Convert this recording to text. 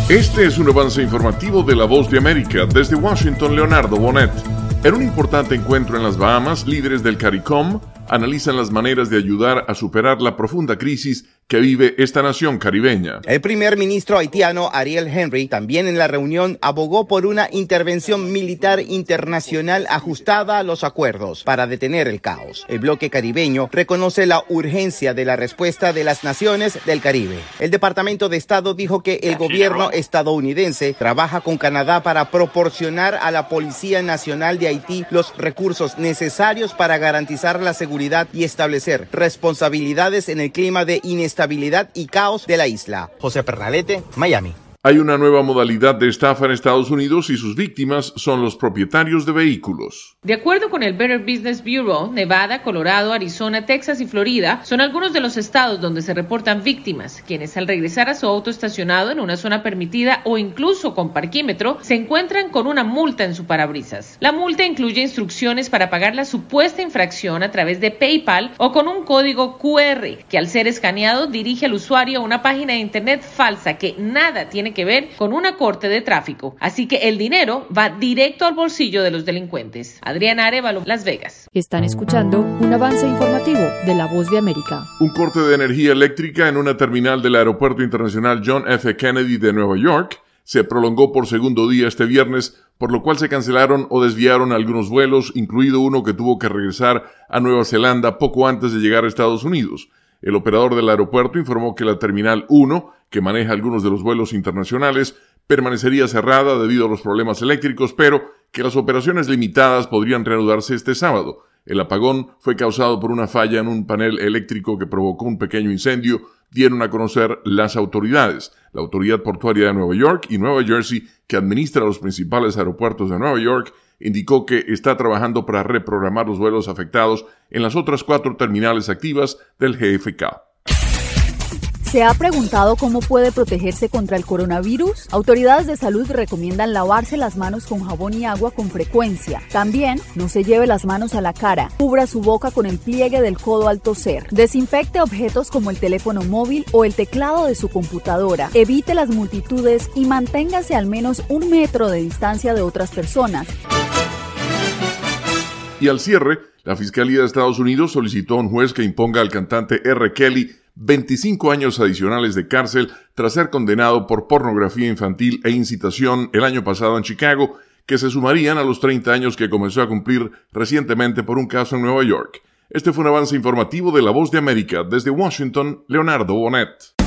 Este es un avance informativo de La Voz de América. Desde Washington, Leonardo Bonet. En un importante encuentro en las Bahamas, líderes del CARICOM analizan las maneras de ayudar a superar la profunda crisis que vive esta nación caribeña. El primer ministro haitiano Ariel Henry también en la reunión abogó por una intervención militar internacional ajustada a los acuerdos para detener el caos. El bloque caribeño reconoce la urgencia de la respuesta de las naciones del Caribe. El Departamento de Estado dijo que el gobierno estadounidense trabaja con Canadá para proporcionar a la Policía Nacional de Haití los recursos necesarios para garantizar la seguridad y establecer responsabilidades en el clima de inestabilidad y caos de la isla. José Pernalete, Miami. Hay una nueva modalidad de estafa en Estados Unidos y sus víctimas son los propietarios de vehículos. De acuerdo con el Better Business Bureau, Nevada, Colorado, Arizona, Texas y Florida son algunos de los estados donde se reportan víctimas, quienes al regresar a su auto estacionado en una zona permitida o incluso con parquímetro, se encuentran con una multa en su parabrisas. La multa incluye instrucciones para pagar la supuesta infracción a través de PayPal o con un código QR, que al ser escaneado dirige al usuario a una página de internet falsa que nada tiene que ver con una corte de tráfico. Así que el dinero va directo al bolsillo de los delincuentes. Adriana Arevalo, Las Vegas. Están escuchando un avance informativo de La Voz de América. Un corte de energía eléctrica en una terminal del Aeropuerto Internacional John F. Kennedy de Nueva York se prolongó por segundo día este viernes, por lo cual se cancelaron o desviaron algunos vuelos, incluido uno que tuvo que regresar a Nueva Zelanda poco antes de llegar a Estados Unidos. El operador del aeropuerto informó que la Terminal 1, que maneja algunos de los vuelos internacionales, permanecería cerrada debido a los problemas eléctricos, pero que las operaciones limitadas podrían reanudarse este sábado. El apagón fue causado por una falla en un panel eléctrico que provocó un pequeño incendio, dieron a conocer las autoridades. La Autoridad Portuaria de Nueva York y Nueva Jersey, que administra los principales aeropuertos de Nueva York, indicó que está trabajando para reprogramar los vuelos afectados en las otras 4 terminales activas del GFK. ¿Se ha preguntado cómo puede protegerse contra el coronavirus? Autoridades de salud recomiendan lavarse las manos con jabón y agua con frecuencia. También no se lleve las manos a la cara. Cubra su boca con el pliegue del codo al toser. Desinfecte objetos como el teléfono móvil o el teclado de su computadora. Evite las multitudes y manténgase al menos 1 metro de distancia de otras personas. Y al cierre, la Fiscalía de Estados Unidos solicitó a un juez que imponga al cantante R. Kelly 25 años adicionales de cárcel tras ser condenado por pornografía infantil e incitación el año pasado en Chicago, que se sumarían a los 30 años que comenzó a cumplir recientemente por un caso en Nueva York. Este fue un avance informativo de La Voz de América. Desde Washington, Leonardo Bonet.